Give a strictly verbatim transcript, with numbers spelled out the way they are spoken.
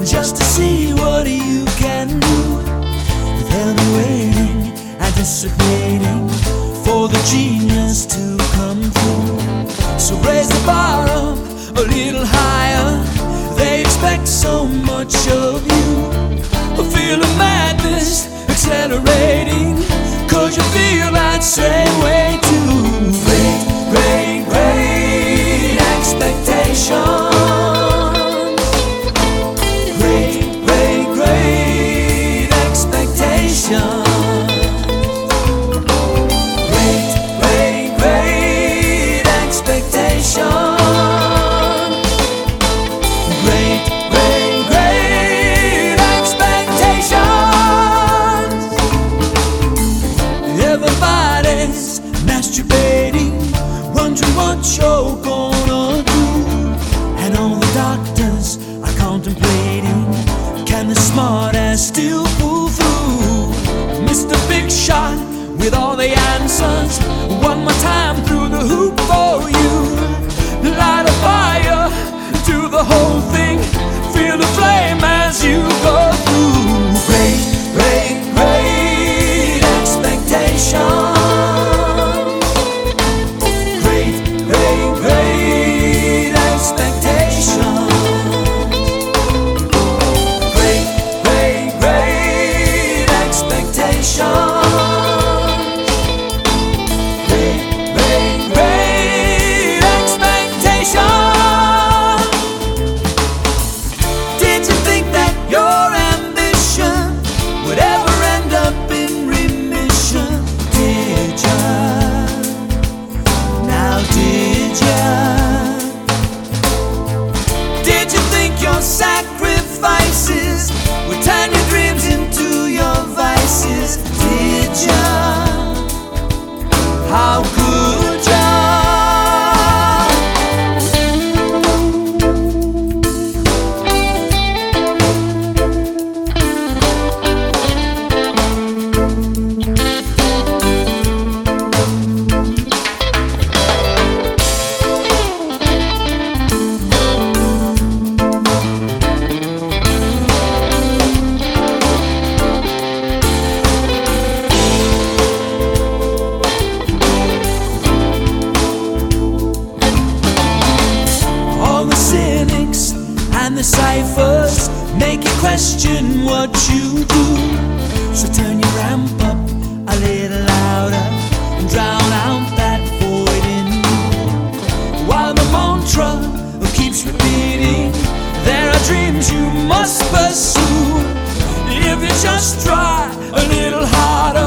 just to see what you can do. They'll be waiting, anticipating for the genius to come through. So raise the bar up a little higher. They expect so much of you. Feel the madness accelerating, 'cause you feel that same way too. Great, great, great expectations. Great, great, great expectations. Great, great, great expectations. Great, great, great expectations. Everybody's masturbating, wondering what you're gonna do. And all the doctors are contemplating, can the smart ass still pull through? Mister Big Shot with all the answers, one more time through the hoop for you. Light a fire to the whole thing, feel the flame as you go through. Great, great, great expectations. Great, great, great expectations. Great, great, great expectations. Great, great, great expectations. Did you think that your ambition would ever end up in remission? Did ya? Now did ya? Did you think your sacrifices would turn your dreams into your vices? Did ya? How could ya? All the cynics and the ciphers make you question what you do. So turn your ramp up a little louder and drown out that void in you. While the mantra keeps repeating, there are dreams you must pursue. If you just try a little harder,